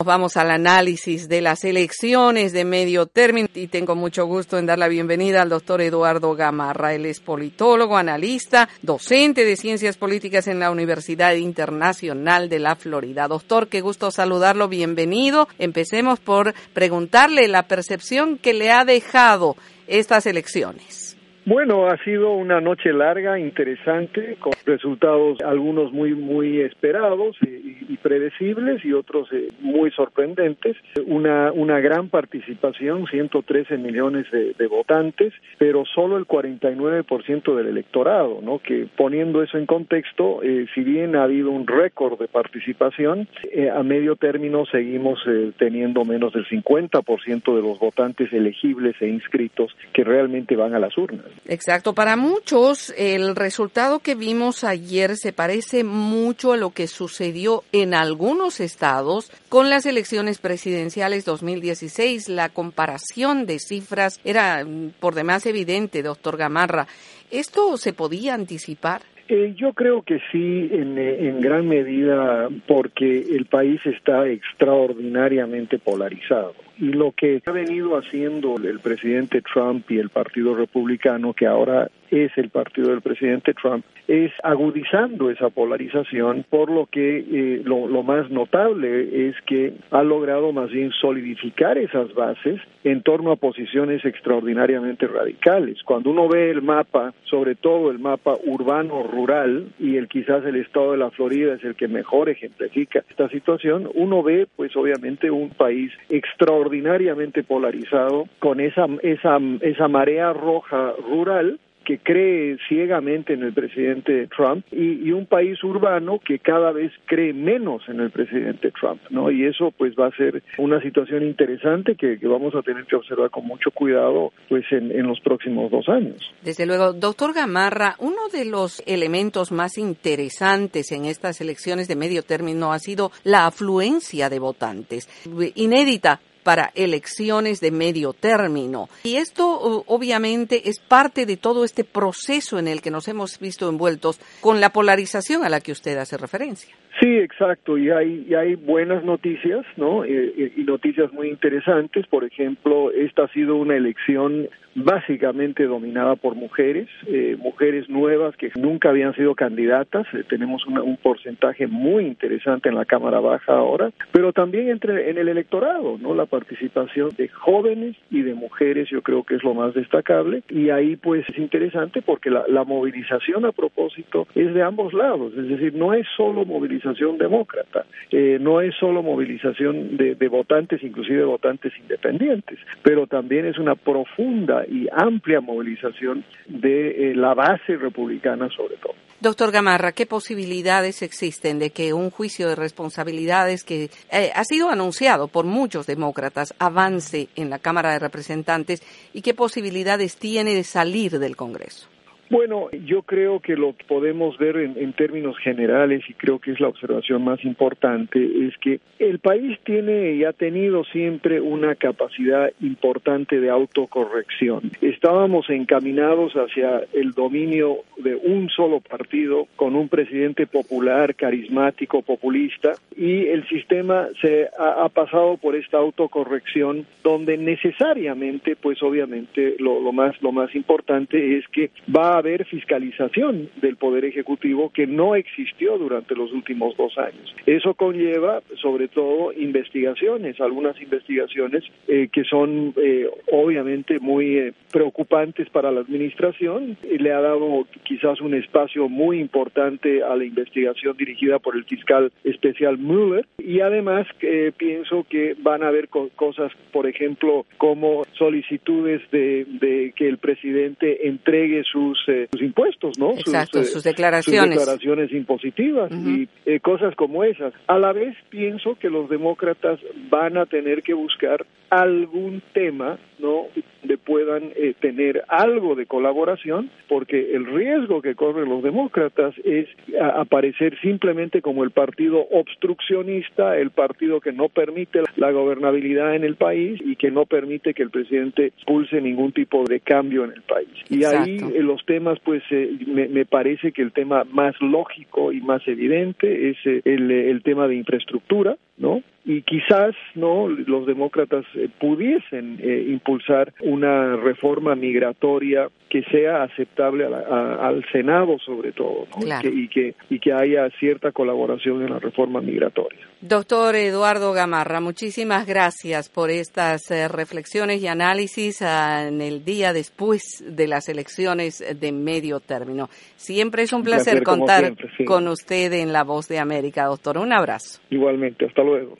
vamos al análisis de las elecciones de medio término y tengo mucho gusto en dar la bienvenida al doctor Eduardo Gamarra. Él es politólogo, analista, docente de Ciencias Políticas en la Universidad Internacional de la Florida. Doctor, qué gusto saludarlo, bienvenido. Empecemos por preguntarle la percepción que le ha dejado estas elecciones. Bueno, ha sido una noche larga, interesante, con resultados algunos muy esperados y predecibles y otros muy sorprendentes. Una gran participación, 113 millones de votantes, pero solo el 49% del electorado, ¿no? Que poniendo eso en contexto, si bien ha habido un récord de participación, a medio término seguimos teniendo menos del 50% de los votantes elegibles e inscritos que realmente van a las urnas. Exacto. Para muchos, el resultado que vimos ayer se parece mucho a lo que sucedió en algunos estados con las elecciones presidenciales 2016. La comparación de cifras era por demás evidente, doctor Gamarra. ¿Esto se podía anticipar? Yo creo que sí, en gran medida, porque el país está extraordinariamente polarizado. Y lo que ha venido haciendo el presidente Trump y el Partido Republicano, que ahora es el partido del presidente Trump, es agudizando esa polarización, por lo que lo más notable es que ha logrado más bien solidificar esas bases en torno a posiciones extraordinariamente radicales. Cuando uno ve el mapa, sobre todo el mapa urbano-rural, y quizás el estado de la Florida es el que mejor ejemplifica esta situación, uno ve pues obviamente un país extraordinariamente polarizado con esa marea roja rural que cree ciegamente en el presidente Trump y un país urbano que cada vez cree menos en el presidente Trump, ¿no? Y eso pues va a ser una situación interesante que vamos a tener que observar con mucho cuidado pues en los próximos 2 años. Desde luego. Doctor Gamarra, uno de los elementos más interesantes en estas elecciones de medio término ha sido la afluencia de votantes, inédita para elecciones de medio término. Y esto obviamente es parte de todo este proceso en el que nos hemos visto envueltos con la polarización a la que usted hace referencia. Sí, exacto, y hay buenas noticias, ¿no? Y noticias muy interesantes. Por ejemplo, esta ha sido una elección básicamente dominada por mujeres nuevas que nunca habían sido candidatas. Tenemos un porcentaje muy interesante en la Cámara Baja ahora, pero también en el electorado, ¿no? La participación de jóvenes y de mujeres yo creo que es lo más destacable, y ahí pues es interesante porque la movilización a propósito es de ambos lados, es decir, no es solo movilización demócrata, no es solo movilización de votantes, inclusive votantes independientes, pero también es una profunda y amplia movilización de la base republicana sobre todo. Doctor Gamarra, ¿qué posibilidades existen de que un juicio de responsabilidades que ha sido anunciado por muchos demócratas avance en la Cámara de Representantes y qué posibilidades tiene de salir del Congreso? Bueno, yo creo que lo que podemos ver en términos generales, y creo que es la observación más importante, es que el país tiene y ha tenido siempre una capacidad importante de autocorrección. Estábamos encaminados hacia el dominio de un solo partido, con un presidente popular, carismático, populista, y el sistema se ha pasado por esta autocorrección, donde necesariamente, pues obviamente, lo más importante es que va a haber fiscalización del Poder Ejecutivo que no existió durante los últimos 2 años. Eso conlleva, sobre todo, investigaciones, algunas investigaciones que son obviamente muy preocupantes para la administración. Le ha dado quizás un espacio muy importante a la investigación dirigida por el fiscal especial Mueller, y además pienso que van a haber cosas, por ejemplo, como solicitudes de que el presidente entregue sus impuestos, ¿no? Exacto, sus declaraciones. Sus declaraciones impositivas y cosas como esas. A la vez pienso que los demócratas van a tener que buscar algún tema, ¿no?, donde puedan tener algo de colaboración, porque el riesgo que corren los demócratas es aparecer simplemente como el partido obstruccionista, el partido que no permite la gobernabilidad en el país y que no permite que el presidente impulse ningún tipo de cambio en el país. Y ahí los temas, pues me parece que el tema más lógico y más evidente es el tema de infraestructura, ¿no? y quizás no los demócratas pudiesen impulsar una reforma migratoria que sea aceptable al Senado, sobre todo, ¿no? Claro. y que haya cierta colaboración en la reforma migratoria. Doctor Eduardo Gamarra, muchísimas gracias por estas reflexiones y análisis en el día después de las elecciones de medio término. Siempre es un placer contar siempre, sí, con usted en La Voz de América, doctor. Un abrazo. Igualmente, hasta luego.